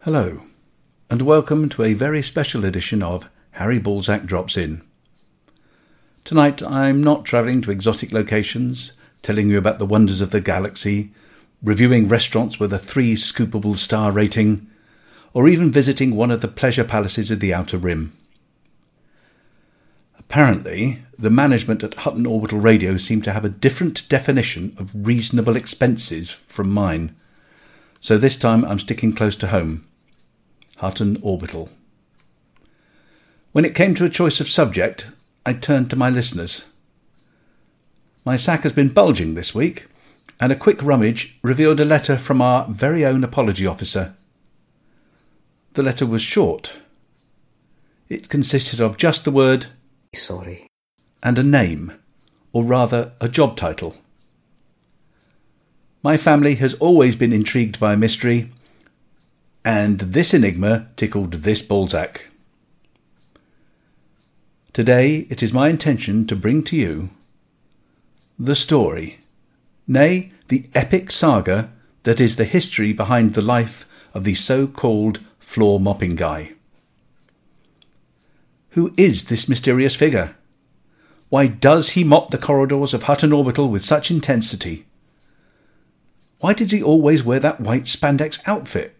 Hello, and welcome to a very special edition of Harry Balzac Drops In. Tonight I'm not travelling to exotic locations, telling you about the wonders of the galaxy, reviewing restaurants with a 3 scoopable star rating, or even visiting one of the pleasure palaces of the Outer Rim. Apparently, the management at Hutton Orbital Radio seem to have a different definition of reasonable expenses from mine, so this time I'm sticking close to home. Hutton Orbital. When it came to a choice of subject, I turned to my listeners. My sack has been bulging this week, and a quick rummage revealed a letter from our very own apology officer. The letter was short. It consisted of just the word "sorry" and a name, or rather a job title. My family has always been intrigued by a mystery, and this enigma tickled this Balzac. Today it is my intention to bring to you the story, nay, the epic saga that is the history behind the life of the so-called floor mopping guy. Who is this mysterious figure? Why does he mop the corridors of Hutton Orbital with such intensity? Why did he always wear that white spandex outfit?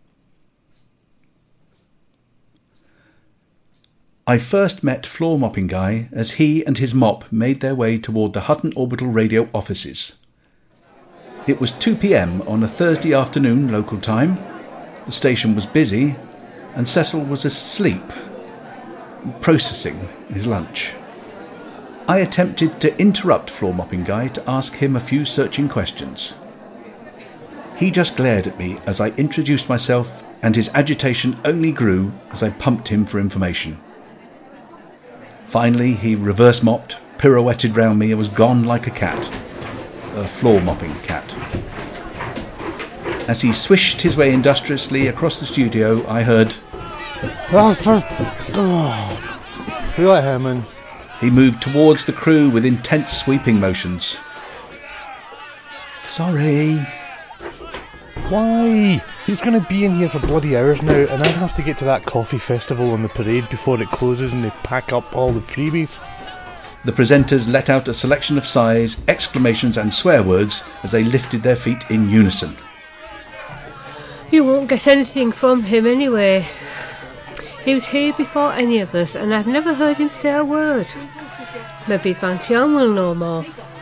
I first met Floor Mopping Guy as he and his mop made their way toward the Hutton Orbital Radio offices. It was 2 p.m. on a Thursday afternoon local time. The station was busy and Cecil was asleep, processing his lunch. I attempted to interrupt Floor Mopping Guy to ask him a few searching questions. He just glared at me as I introduced myself, and his agitation only grew as I pumped him for information. Finally, he reverse mopped, pirouetted round me and was gone like a cat. A floor mopping cat. As he swished his way industriously across the studio, I heard, Right, Herman. He moved towards the crew with intense sweeping motions. Sorry. Why? He's going to be in here for bloody hours now, and I have to get to that coffee festival on the parade before it closes and they pack up all the freebies. The presenters let out a selection of sighs, exclamations and swear words as they lifted their feet in unison. You won't get anything from him anyway. He was here before any of us, and I've never heard him say a word. Maybe Vantion will know more.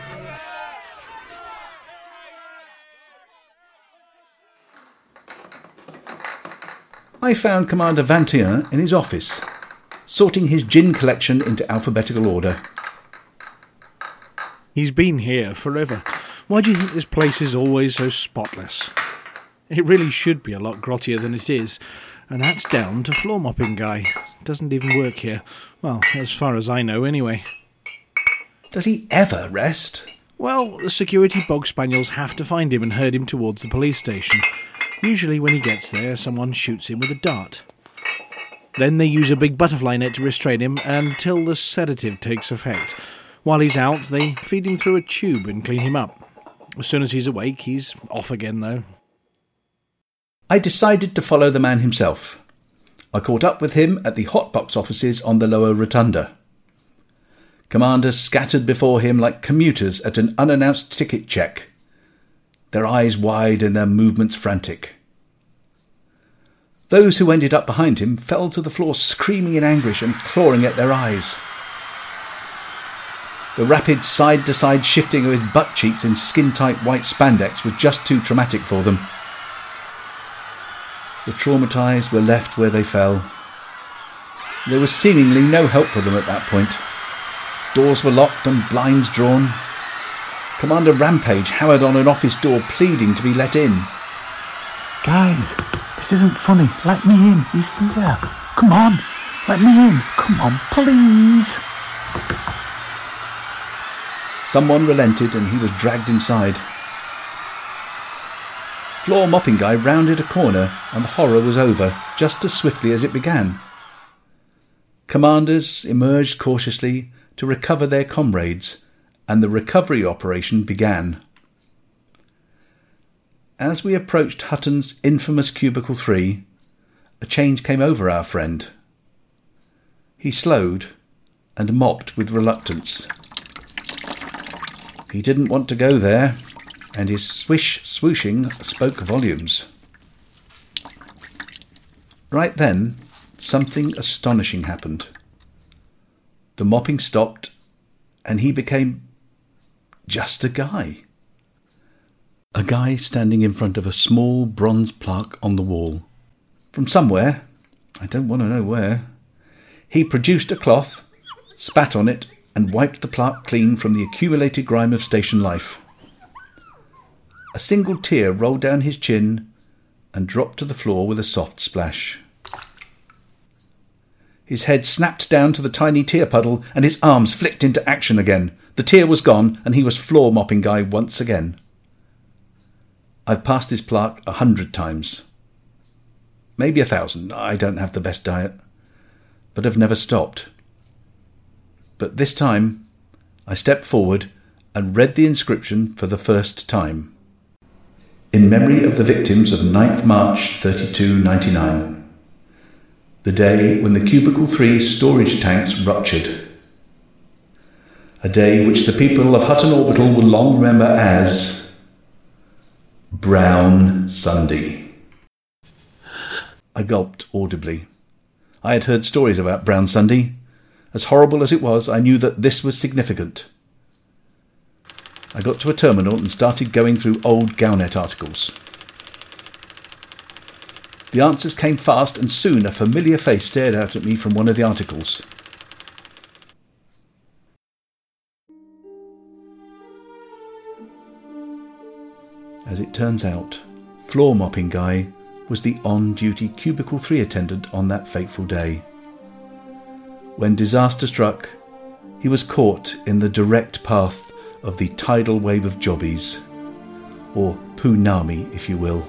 I found Commander Vantion in his office, sorting his gin collection into alphabetical order. He's been here forever. Why do you think this place is always so spotless? It really should be a lot grottier than it is, and that's down to Floor Mopping Guy. Doesn't even work here. Well, as far as I know anyway. Does he ever rest? Well, the security bog spaniels have to find him and herd him towards the police station. Usually when he gets there, someone shoots him with a dart. Then they use a big butterfly net to restrain him until the sedative takes effect. While he's out, they feed him through a tube and clean him up. As soon as he's awake, he's off again, though. I decided to follow the man himself. I caught up with him at the hotbox offices on the lower rotunda. Commanders scattered before him like commuters at an unannounced ticket check, their eyes wide and their movements frantic. Those who ended up behind him fell to the floor screaming in anguish and clawing at their eyes. The rapid side-to-side shifting of his butt cheeks in skin-tight white spandex was just too traumatic for them. The traumatised were left where they fell. There was seemingly no help for them at that point. Doors were locked and blinds drawn. Commander Rampage hammered on an office door, pleading to be let in. Guys, this isn't funny. Let me in. He's here. Come on. Let me in. Come on, please. Someone relented and he was dragged inside. Floor Mopping Guy rounded a corner and the horror was over just as swiftly as it began. Commanders emerged cautiously to recover their comrades, and the recovery operation began. As we approached Hutton's infamous Cubicle 3, a change came over our friend. He slowed and mopped with reluctance. He didn't want to go there, and his swish-swooshing spoke volumes. Right then, something astonishing happened. The mopping stopped, and he became just a guy. A guy standing in front of a small bronze plaque on the wall. From somewhere, I don't want to know where, he produced a cloth, spat on it, and wiped the plaque clean from the accumulated grime of station life. A single tear rolled down his chin and dropped to the floor with a soft splash. His head snapped down to the tiny tear puddle and his arms flicked into action again. The tear was gone and he was floor mopping guy once again. I've passed his plaque 100 times. Maybe 1,000. I don't have the best diet. But I've never stopped. But this time, I stepped forward and read the inscription for the first time. In memory of the victims of 9th March 3299, the day when the Cubicle 3 storage tanks ruptured. A day which the people of Hutton Orbital will long remember as Brown Sunday. I gulped audibly. I had heard stories about Brown Sunday. As horrible as it was, I knew that this was significant. I got to a terminal and started going through old Galnet articles. The answers came fast, and soon a familiar face stared out at me from one of the articles. As it turns out, floor mopping guy was the on-duty Cubicle 3 attendant on that fateful day. When disaster struck, he was caught in the direct path of the tidal wave of jobbies, or Poonami if you will.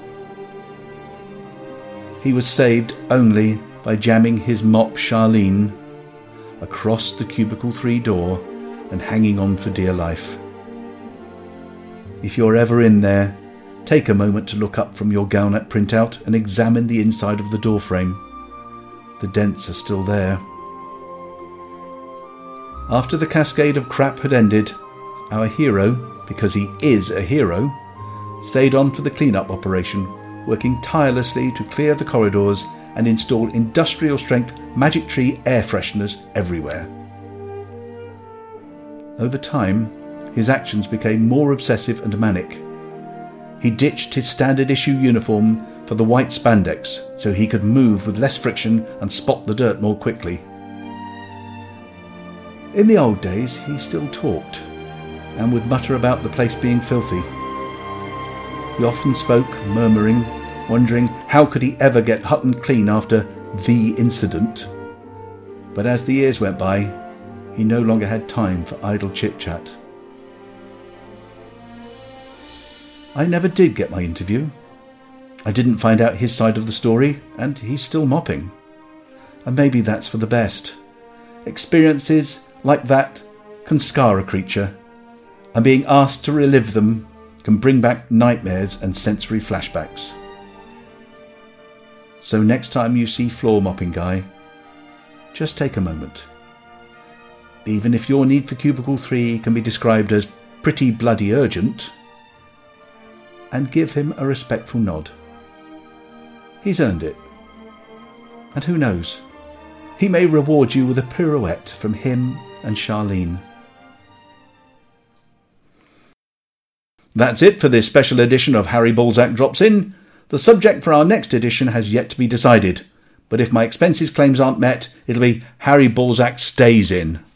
He was saved only by jamming his mop Charlene across the Cubicle 3 door and hanging on for dear life. If you're ever in there, take a moment to look up from your Galnet printout and examine the inside of the door frame. The dents are still there. After the cascade of crap had ended, our hero, because he is a hero, stayed on for the clean-up operation, working tirelessly to clear the corridors and install industrial-strength Magic Tree air fresheners everywhere. Over time, his actions became more obsessive and manic. He ditched his standard-issue uniform for the white spandex so he could move with less friction and spot the dirt more quickly. In the old days, he still talked and would mutter about the place being filthy. He often spoke, murmuring, wondering how could he ever get Hutton clean after the incident. But as the years went by, he no longer had time for idle chit-chat. I never did get my interview. I didn't find out his side of the story, and he's still mopping. And maybe that's for the best. Experiences like that can scar a creature, and being asked to relive them can bring back nightmares and sensory flashbacks. So next time you see floor mopping guy, just take a moment. Even if your need for Cubicle 3 can be described as pretty bloody urgent, and give him a respectful nod. He's earned it. And who knows, he may reward you with a pirouette from him and Charlene. That's it for this special edition of Harry Balzac Drops In. The subject for our next edition has yet to be decided, but if my expenses claims aren't met, it'll be Harry Balzac Stays In.